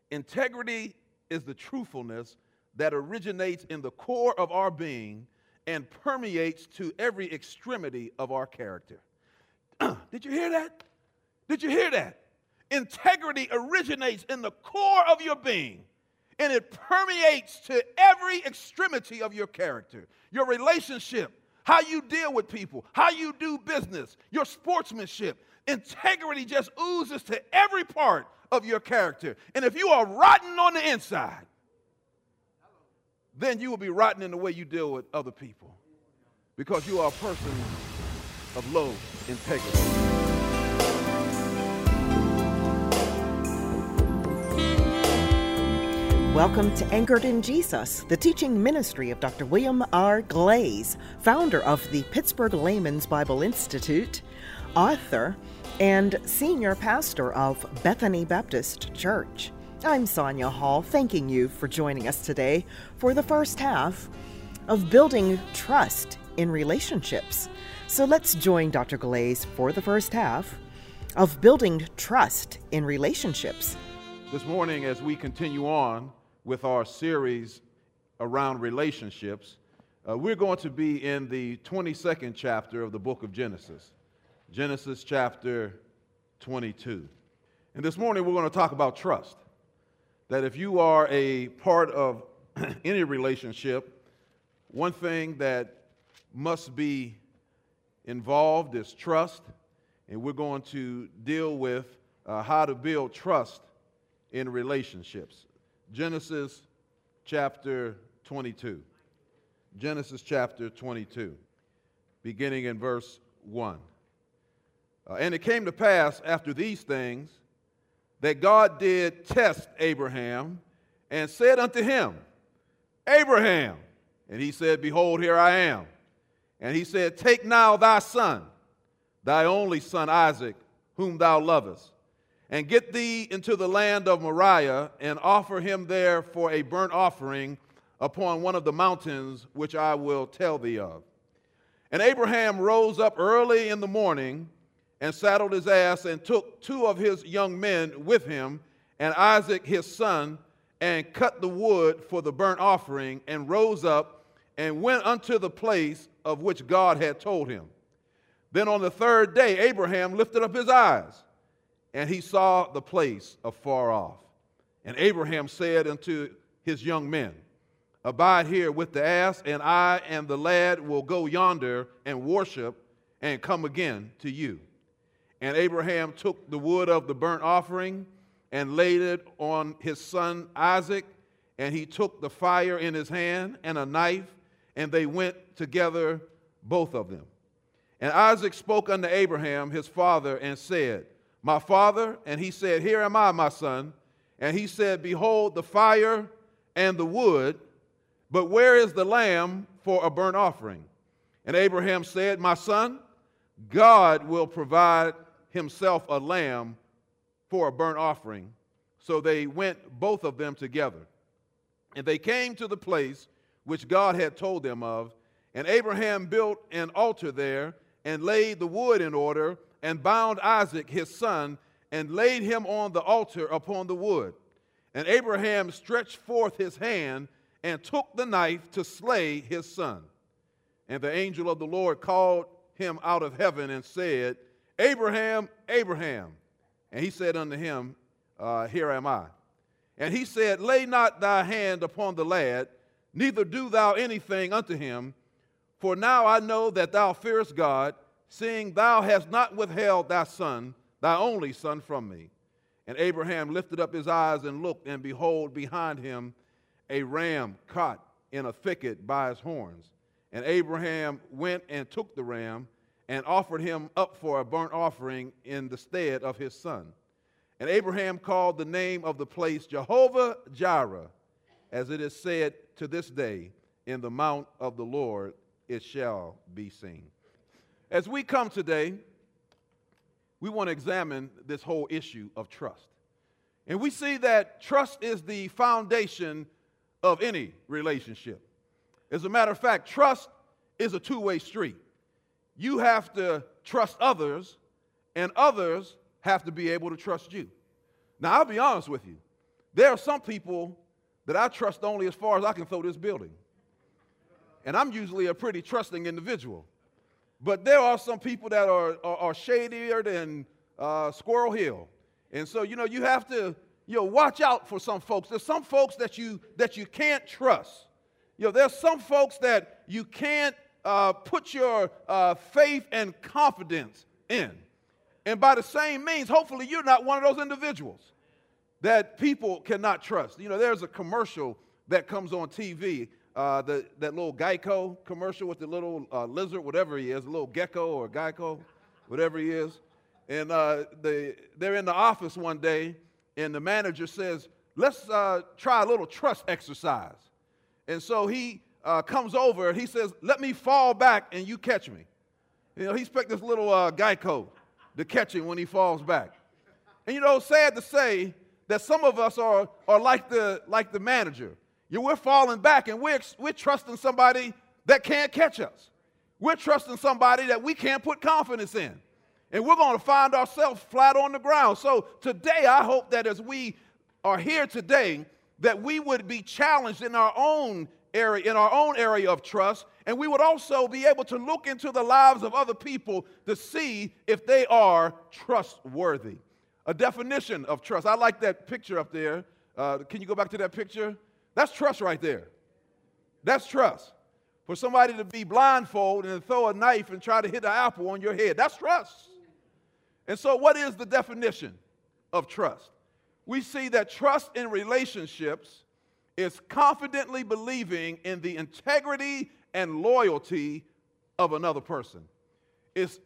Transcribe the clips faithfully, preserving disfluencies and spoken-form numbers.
Integrity is the truthfulness that originates in the core of our being and permeates to every extremity of our character. Did you hear that? Did you hear that? Integrity originates in the core of your being, and it permeates to every extremity of your character, your relationship, how you deal with people, how you do business, your sportsmanship. Integrity just oozes to every part of your character. And if you are rotten on the inside, then you will be rotten in the way you deal with other people, because you are a person of low integrity. Welcome to Anchored in Jesus, the teaching ministry of Doctor William R. Glaze, founder of the Pittsburgh Layman's Bible Institute, author, and senior pastor of Bethany Baptist Church. I'm Sonia Hall, thanking you for joining us today for the first half of Building Trust in Relationships. So let's join Doctor Glaze for the first half of Building Trust in Relationships. This morning, as we continue on with our series around relationships, uh, we're going to be in the twenty-second chapter of the book of Genesis, Genesis chapter twenty-two. And this morning, we're going to talk about trust. That if you are a part of any relationship, one thing that must be involved is trust, and we're going to deal with uh, how to build trust in relationships. Genesis chapter twenty-two. Genesis chapter twenty-two, beginning in verse one. Uh, and it came to pass after these things that God did test Abraham and said unto him, Abraham. And he said, Behold, here I am. And he said, Take now thy son, thy only son Isaac, whom thou lovest, and get thee into the land of Moriah, and offer him there for a burnt offering upon one of the mountains which I will tell thee of. And Abraham rose up early in the morning, and saddled his ass, and took two of his young men with him, and Isaac his son, and cut the wood for the burnt offering, and rose up, and went unto the place of which God had told him. Then on the third day Abraham lifted up his eyes, and he saw the place afar off. And Abraham said unto his young men, Abide here with the ass, and I and the lad will go yonder and worship, and come again to you. And Abraham took the wood of the burnt offering and laid it on his son Isaac, and he took the fire in his hand and a knife, and they went together, both of them. And Isaac spoke unto Abraham his father and said, My father? And he said, Here am I, my son. And he said, Behold the fire and the wood, but where is the lamb for a burnt offering? And Abraham said, My son, God will provide himself a lamb for a burnt offering. So they went both of them together. And they came to the place which God had told them of. And Abraham built an altar there, and laid the wood in order, and bound Isaac his son, and laid him on the altar upon the wood. And Abraham stretched forth his hand, and took the knife to slay his son. And the angel of the Lord called him out of heaven, and said, Abraham, Abraham. And he said unto him, uh, Here am I. And he said, Lay not thy hand upon the lad, neither do thou anything unto him. For now I know that thou fearest God, seeing thou hast not withheld thy son, thy only son, from me. And Abraham lifted up his eyes and looked, and behold, behind him a ram caught in a thicket by his horns. And Abraham went and took the ram, and offered him up for a burnt offering in the stead of his son. And Abraham called the name of the place Jehovah Jireh, as it is said to this day, In the mount of the Lord it shall be seen. As we come today, we want to examine this whole issue of trust. And we see that trust is the foundation of any relationship. As a matter of fact, trust is a two-way street. You have to trust others, and others have to be able to trust you. Now, I'll be honest with you. there are some people that I trust only as far as I can throw this building. And I'm usually a pretty trusting individual. But there are some people that are, are, are shadier than uh, Squirrel Hill. And so, you know, you have to, you know, watch out for some folks. There's some folks that you that you can't trust. You know, there's some folks that you can't uh, put your uh, faith and confidence in. And by the same means, hopefully you're not one of those individuals that people cannot trust. You know, there's a commercial that comes on T V, uh, the, that little Geico commercial with the little uh, lizard, whatever he is, a little gecko or Geico, whatever he is. And uh, they, they're in the office one day, and the manager says, let's uh, try a little trust exercise. And so he uh, comes over, and he says, let me fall back and you catch me. You know, he expects this little uh, Geico to catch him when he falls back. And, you know, sad to say that some of us are, are like, the, like the manager. You know, we're falling back, and we're, we're trusting somebody that can't catch us. We're trusting somebody that we can't put confidence in. And we're going to find ourselves flat on the ground. So today, I hope that as we are here today, that we would be challenged in our own area, in our own area of trust, and we would also be able to look into the lives of other people to see if they are trustworthy. A definition of trust. I like that picture up there. Uh, can you go back to that picture? That's trust right there. That's trust. For somebody to be blindfolded and throw a knife and try to hit an apple on your head, that's trust. And so what is the definition of trust? We see that trust in relationships is confidently believing in the integrity and loyalty of another person. It's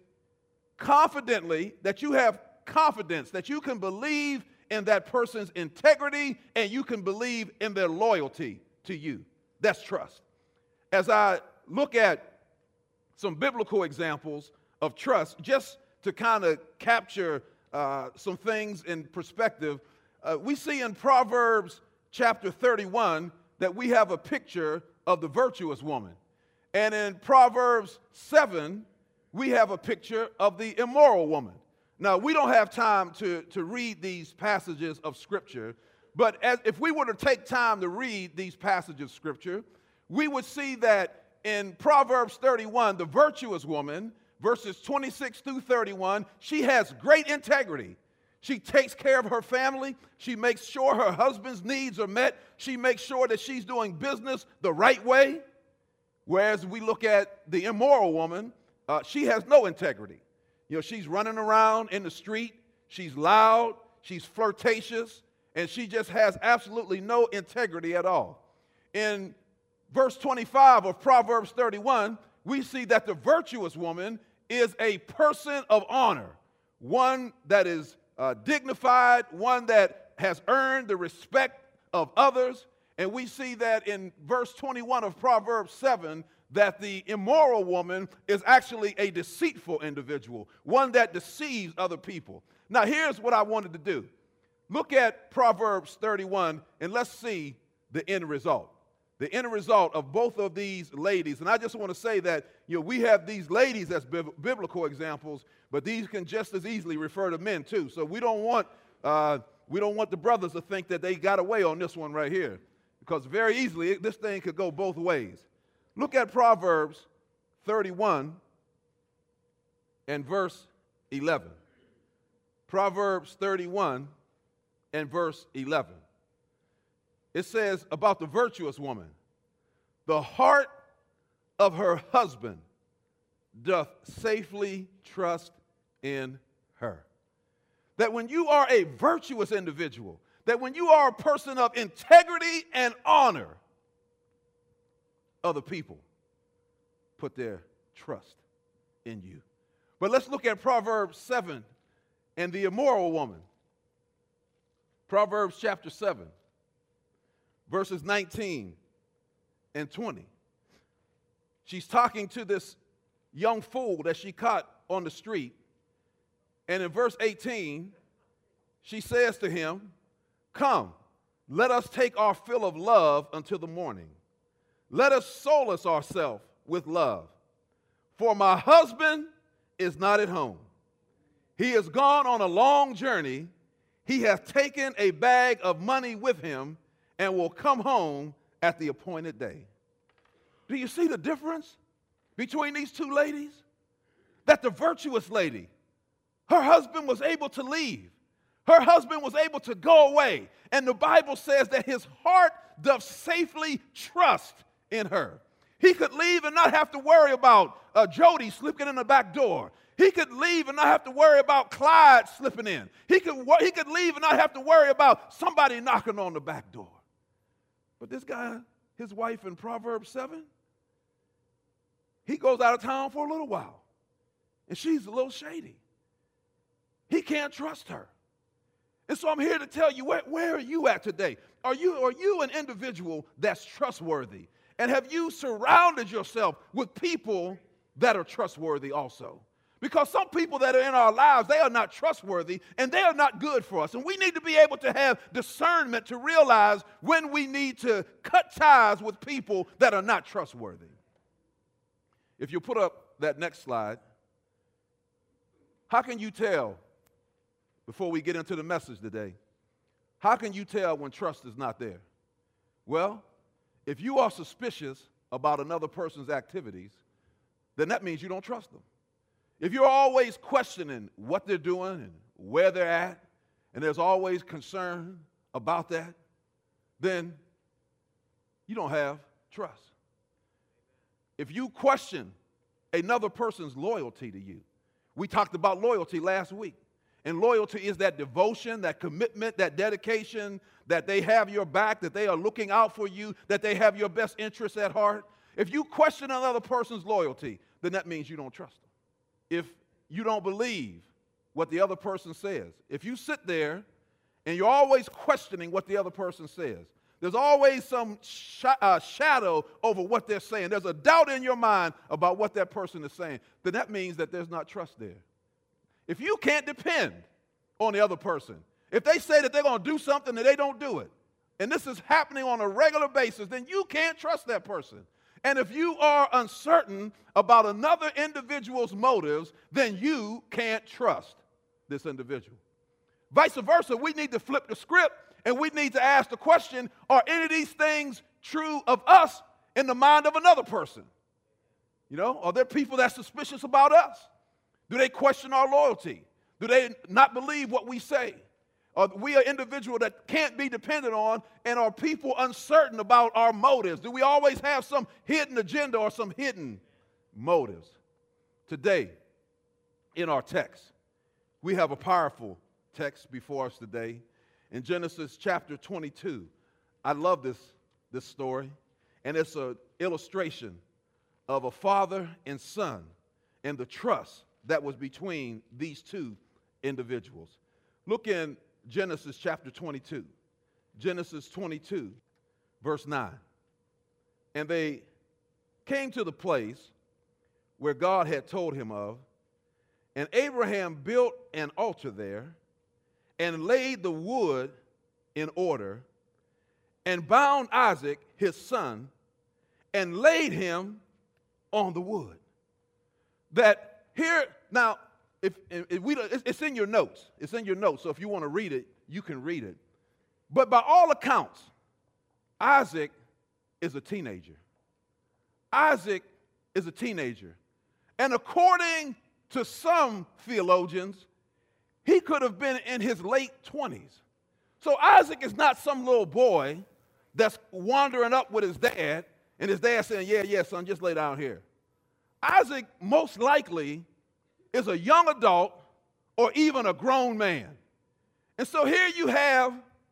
confidently that you have confidence, that you can believe in that person's integrity and you can believe in their loyalty to you. That's trust. As I look at some biblical examples of trust, just to kind of capture uh, some things in perspective, uh, we see in Proverbs chapter thirty-one that we have a picture of the virtuous woman. And in Proverbs seven, we have a picture of the immoral woman. Now, we don't have time to, to read these passages of Scripture, but as, if we were to take time to read these passages of Scripture, we would see that in Proverbs thirty-one, the virtuous woman, verses twenty-six through thirty-one, she has great integrity. She takes care of her family. She makes sure her husband's needs are met. She makes sure that she's doing business the right way. Whereas we look at the immoral woman, uh, she has no integrity. You know, she's running around in the street. She's loud. She's flirtatious. And she just has absolutely no integrity at all. In verse twenty-five of Proverbs thirty-one, we see that the virtuous woman is a person of honor, one that is uh, dignified, one that has earned the respect of others. And we see that in verse twenty-one of Proverbs seven, that the immoral woman is actually a deceitful individual, one that deceives other people. Now, here's what I wanted to do. Look at Proverbs thirty-one, and let's see the end result. The end result of both of these ladies. And I just want to say that, you know, we have these ladies as bib- biblical examples, but these can just as easily refer to men too. So we don't want uh, we don't want the brothers to think that they got away on this one right here, because very easily this thing could go both ways. Look at Proverbs thirty-one and verse eleven. Proverbs thirty-one and verse eleven. It says about the virtuous woman, the heart of her husband doth safely trust in her. That when you are a virtuous individual, that when you are a person of integrity and honor, other people put their trust in you. But let's look at Proverbs seven and the immoral woman. Proverbs chapter seven. Verses nineteen and twenty. She's talking to this young fool that she caught on the street. And in verse eighteen, she says to him, "Come, let us take our fill of love until the morning. Let us solace ourselves with love. For my husband is not at home. He has gone on a long journey. he hath taken a bag of money with him and will come home at the appointed day. Do you see the difference between these two ladies? That the virtuous lady, her husband was able to leave. Her husband was able to go away. And the Bible says that his heart doth safely trust in her. He could leave and not have to worry about uh, Jody slipping in the back door. He could leave and not have to worry about Clyde slipping in. He could, he could leave and not have to worry about somebody knocking on the back door. But this guy, his wife in Proverbs seven, he goes out of town for a little while. And she's a little shady. He can't trust her. And so I'm here to tell you, where, where are you at today? Are you, are you an individual that's trustworthy? And have you surrounded yourself with people that are trustworthy also? Because some people that are in our lives, they are not trustworthy and they are not good for us. And we need to be able to have discernment to realize when we need to cut ties with people that are not trustworthy. If you put up that next slide, how can you tell, before we get into the message today, how can you tell when trust is not there? Well, if you are suspicious about another person's activities, then that means you don't trust them. If you're always questioning what they're doing and where they're at, and there's always concern about that, then you don't have trust. If you question another person's loyalty to you, we talked about loyalty last week. And loyalty is that devotion, that commitment, that dedication, that they have your back, that they are looking out for you, that they have your best interests at heart. If you question another person's loyalty, then that means you don't trust them. If you don't believe what the other person says, if you sit there and you're always questioning what the other person says, there's always some sh- uh, shadow over what they're saying. There's a doubt in your mind about what that person is saying. Then that means that there's not trust there. If you can't depend on the other person, if they say that they're going to do something and they don't do it, and this is happening on a regular basis, then you can't trust that person. And if you are uncertain about another individual's motives, then you can't trust this individual. Vice versa, we need to flip the script and we need to ask the question, are any of these things true of us in the mind of another person? You know, are there people that's suspicious about us? Do they question our loyalty? Do they not believe what we say? Are we an individual that can't be depended on, and are people uncertain about our motives? Do we always have some hidden agenda or some hidden motives? Today, in our text, we have a powerful text before us today. In Genesis chapter twenty-two, I love this, this story, and it's an illustration of a father and son and the trust that was between these two individuals. Look in Genesis chapter twenty-two. Genesis twenty-two, verse nine. And they came to the place where God had told him of, and Abraham built an altar there and laid the wood in order and bound Isaac, his son, and laid him on the wood. That here, now, if, if we, it's in your notes. It's in your notes, so if you want to read it, you can read it. But by all accounts, Isaac is a teenager. Isaac is a teenager. And according to some theologians, he could have been in his late twenties. So Isaac is not some little boy that's wandering up with his dad, and his dad saying, yeah, yeah, son, just lay down here. Isaac most likely is a young adult or even a grown man. And so here you have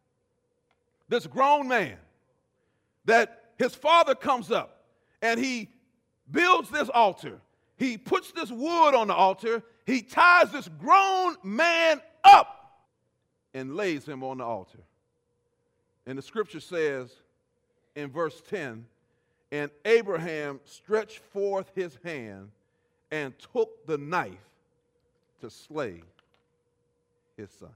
this grown man that his father comes up and he builds this altar. He puts this wood on the altar. He ties this grown man up and lays him on the altar. And the scripture says in verse ten, and Abraham stretched forth his hand and took the knife to slay his son.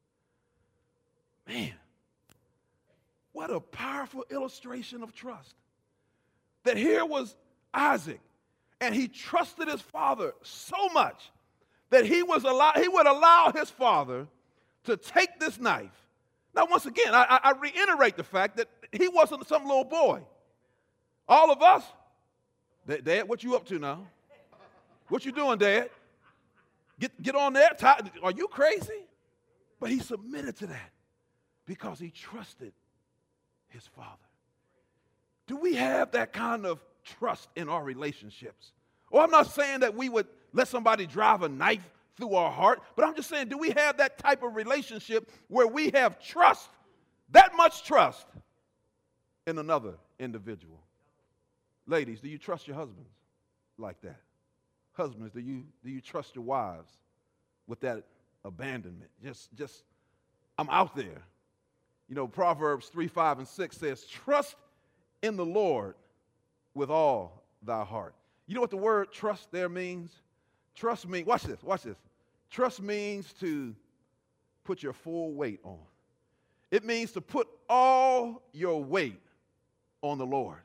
Man, what a powerful illustration of trust. That here was Isaac, and he trusted his father so much that he was allow, he would allow his father to take this knife. Now, once again, I, I reiterate the fact that he wasn't some little boy. All of us, Dad, what you up to now? What you doing, Dad? Get, get on there. Are you crazy? But he submitted to that because he trusted his Father. Do we have that kind of trust in our relationships? Or I'm not saying that we would let somebody drive a knife through our heart, but I'm just saying, do we have that type of relationship where we have trust, that much trust in another individual? Ladies, do you trust your husbands like that? Husbands, do you do you trust your wives with that abandonment? Just, just, I'm out there. You know, Proverbs three, five, and six says, trust in the Lord with all thy heart. You know what the word trust there means? Trust means, watch this, watch this. Trust means to put your full weight on. It means to put all your weight on the Lord.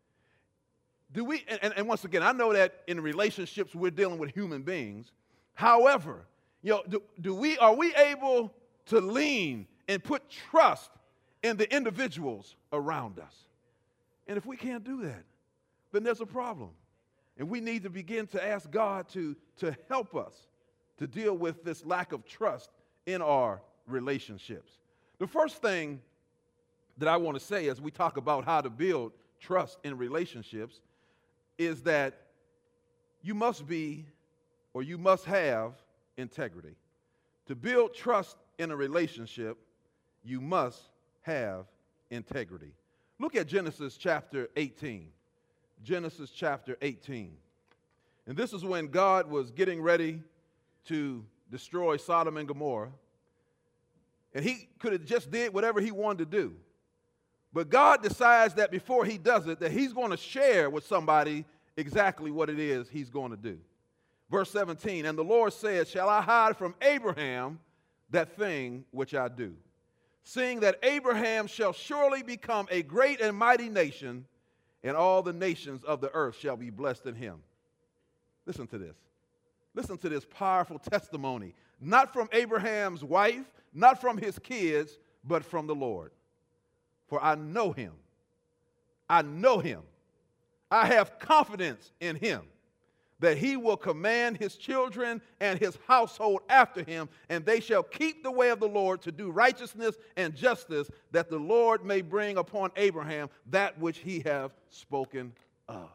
Do we, and, and once again, I know that in relationships we're dealing with human beings. However, you know, do, do we, are we able to lean and put trust in the individuals around us? And if we can't do that, then there's a problem. And we need to begin to ask God to, to help us to deal with this lack of trust in our relationships. The first thing that I want to say as we talk about how to build trust in relationships is that you must be or you must have integrity. To build trust in a relationship, you must have integrity. Look at Genesis chapter eighteen. Genesis chapter eighteen. And this is when God was getting ready to destroy Sodom and Gomorrah. And he could have just did whatever he wanted to do. But God decides that before he does it, that he's going to share with somebody exactly what it is he's going to do. Verse seventeen, and the Lord said, shall I hide from Abraham that thing which I do? Seeing that Abraham shall surely become a great and mighty nation, and all the nations of the earth shall be blessed in him. Listen to this. Listen to this powerful testimony. Not from Abraham's wife, not from his kids, but from the Lord. For I know him. I know him. I have confidence in him that he will command his children and his household after him, and they shall keep the way of the Lord to do righteousness and justice, that the Lord may bring upon Abraham that which he hath spoken of.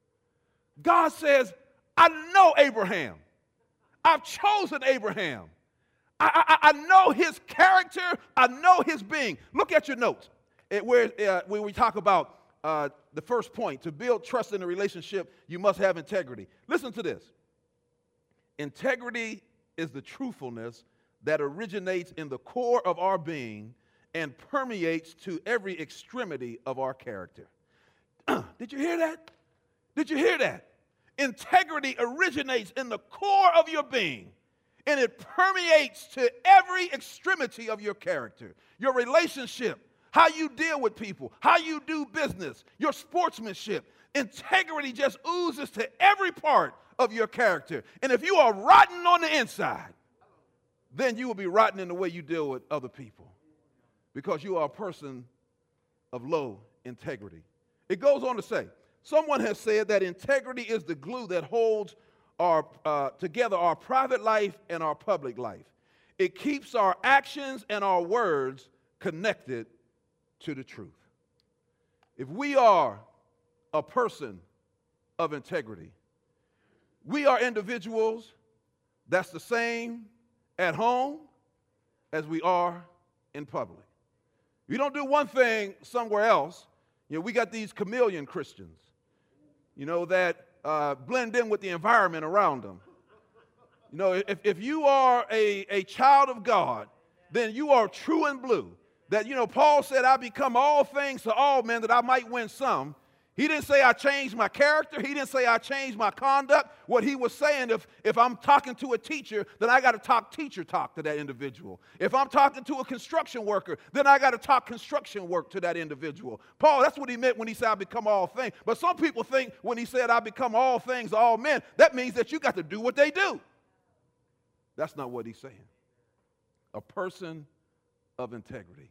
God says, I know Abraham. I've chosen Abraham. I, I, I know his character. I know his being. Look at your notes. It, where, uh, when we talk about uh, the first point, to build trust in a relationship, you must have integrity. Listen to this. Integrity is the truthfulness that originates in the core of our being and permeates to every extremity of our character. Did you hear that? Did you hear that? Integrity originates in the core of your being, and it permeates to every extremity of your character, your relationship, how you deal with people, how you do business, your sportsmanship. Integrity just oozes to every part of your character. And if you are rotten on the inside, then you will be rotten in the way you deal with other people, because you are a person of low integrity. It goes on to say, someone has said that integrity is the glue that holds our, uh, together our private life and our public life. It keeps our actions and our words connected to the truth. If we are a person of integrity, we are individuals that's the same at home as we are in public. You don't do one thing somewhere else. You know, we got these chameleon Christians, you know, that uh, blend in with the environment around them. You know, if, if you are a, a child of God, then you are true and blue. That, you know, Paul said, I become all things to all men that I might win some. He didn't say I changed my character. He didn't say I changed my conduct. What he was saying, if, if I'm talking to a teacher, then I got to talk teacher talk to that individual. If I'm talking to a construction worker, then I got to talk construction work to that individual. Paul, that's what he meant when he said I become all things. But some people think when he said I become all things to all men, that means that you got to do what they do. That's not what he's saying. a person of integrity.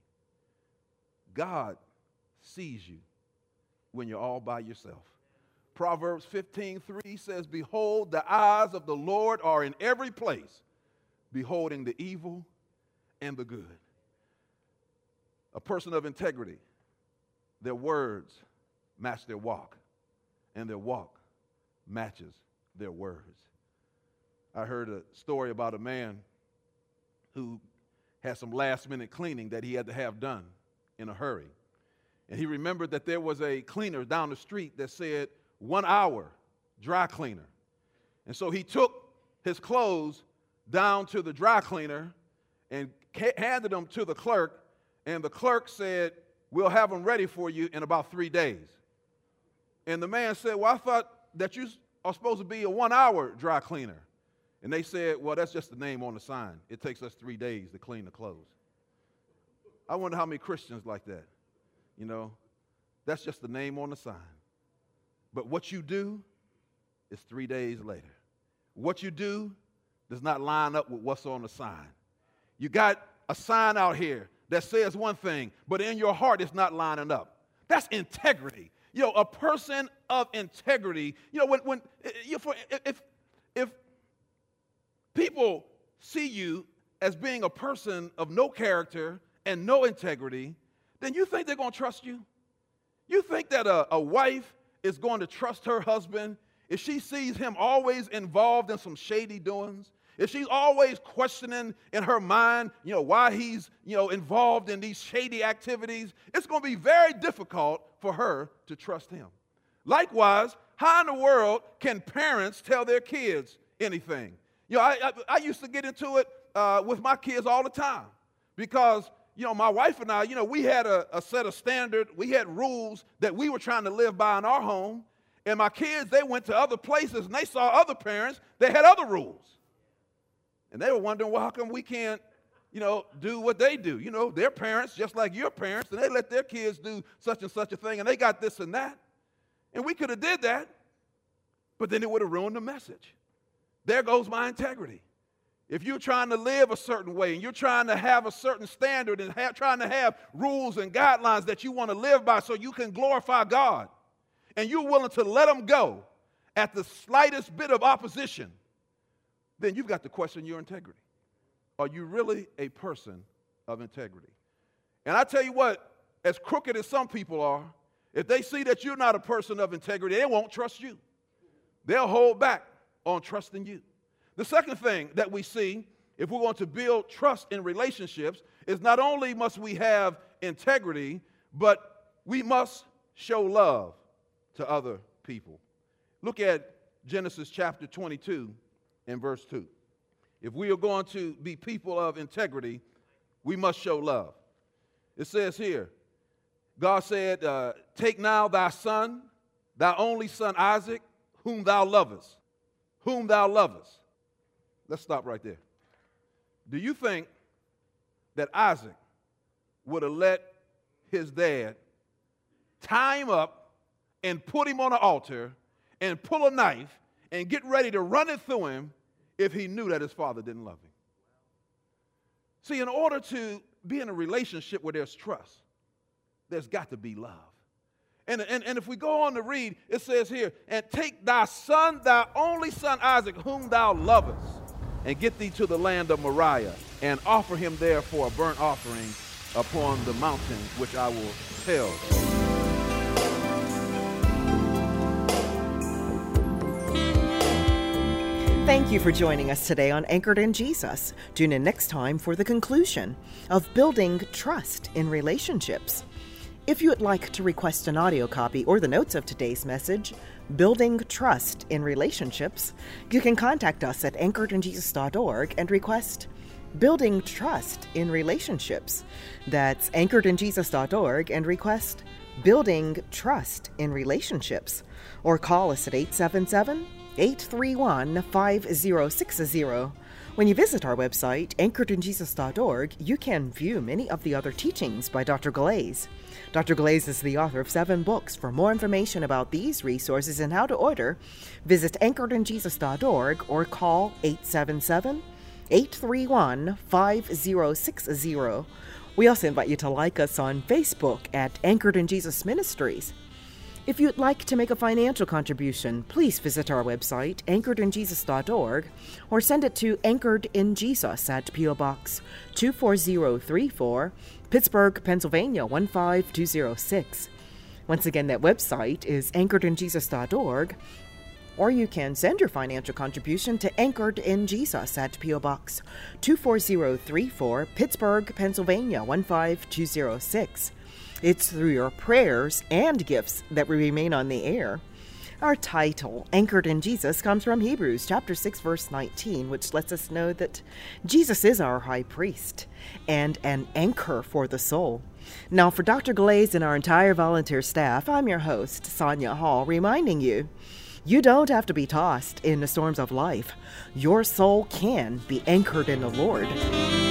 God sees you when you're all by yourself. Proverbs fifteen three says, behold, the eyes of the Lord are in every place, beholding the evil and the good. A person of integrity, their words match their walk, and their walk matches their words. I heard a story about a man who had some last-minute cleaning that he had to have done in a hurry. And he remembered that there was a cleaner down the street that said, one hour dry cleaner. And so he took his clothes down to the dry cleaner and ca- handed them to the clerk, and the clerk said, we'll have them ready for you in about three days. And the man said, well, I thought that you are supposed to be a one-hour dry cleaner. And they said, well, that's just the name on the sign. It takes us three days to clean the clothes. I wonder how many Christians like that. You know, that's just the name on the sign. But what you do is three days later. What you do does not line up with what's on the sign. You got a sign out here that says one thing, but in your heart it's not lining up. That's integrity. You know, a person of integrity, you know, when, when if, if, if people see you as being a person of no character and no integrity, then you think they're going to trust you? You think that a, a wife is going to trust her husband if she sees him always involved in some shady doings? If she's always questioning in her mind, you know, why he's, you know, involved in these shady activities, it's going to be very difficult for her to trust him. Likewise, how in the world can parents tell their kids anything? You know, I, I, I used to get into it uh, with my kids all the time because, you know, my wife and I, you know, we had a, a set of standards, we had rules that we were trying to live by in our home, and my kids, they went to other places and they saw other parents that had other rules. And they were wondering, well, how come we can't, you know, do what they do? You know, their parents, just like your parents, and they let their kids do such and such a thing, and they got this and that. And we could have did that, but then it would have ruined the message. There goes my integrity. If you're trying to live a certain way, and you're trying to have a certain standard, and have, trying to have rules and guidelines that you want to live by so you can glorify God, and you're willing to let them go at the slightest bit of opposition, then you've got to question your integrity. Are you really a person of integrity? And I tell you what, as crooked as some people are, if they see that you're not a person of integrity, they won't trust you. They'll hold back on trusting you. The second thing that we see, if we're going to build trust in relationships, is not only must we have integrity, but we must show love to other people. Look at Genesis chapter twenty-two. In verse two. If we are going to be people of integrity, we must show love. It says here, God said, uh, take now thy son, thy only son Isaac, whom thou lovest, whom thou lovest. Let's stop right there. Do you think that Isaac would have let his dad tie him up and put him on an altar and pull a knife and get ready to run it through him if he knew that his father didn't love him? See, in order to be in a relationship where there's trust, there's got to be love. And, and, and if we go on to read, it says here, and take thy son, thy only son Isaac, whom thou lovest, and get thee to the land of Moriah, and offer him there for a burnt offering upon the mountain which I will tell thee. Thank you for joining us today on Anchored in Jesus. Tune in next time for the conclusion of building trust in relationships. If you would like to request an audio copy or the notes of today's message, Building Trust in Relationships, you can contact us at anchored in jesus dot org and request Building Trust in Relationships. That's anchored in jesus dot org and request Building Trust in Relationships. Or call us at eight seven seven, eight three one, five zero six zero. When you visit our website, anchored in jesus dot org, you can view many of the other teachings by Doctor Glaze. Doctor Glaze is the author of seven books. For more information about these resources and how to order, visit anchored in jesus dot org or call eight seven seven, eight three one, five zero six zero. We also invite you to like us on Facebook at Anchored in Jesus Ministries. If you'd like to make a financial contribution, please visit our website, anchored in jesus dot org, or send it to Anchored in Jesus at P O Box two four zero three four, Pittsburgh, Pennsylvania one five two zero six. Once again, that website is anchored in jesus dot org, or you can send your financial contribution to Anchored in Jesus at P O Box two four zero three four, Pittsburgh, Pennsylvania one five two zero six. It's through your prayers and gifts that we remain on the air. Our title, Anchored in Jesus, comes from Hebrews chapter six, verse nineteen, which lets us know that Jesus is our high priest and an anchor for the soul. Now, for Doctor Glaze and our entire volunteer staff, I'm your host, Sonia Hall, reminding you, you don't have to be tossed in the storms of life. Your soul can be anchored in the Lord.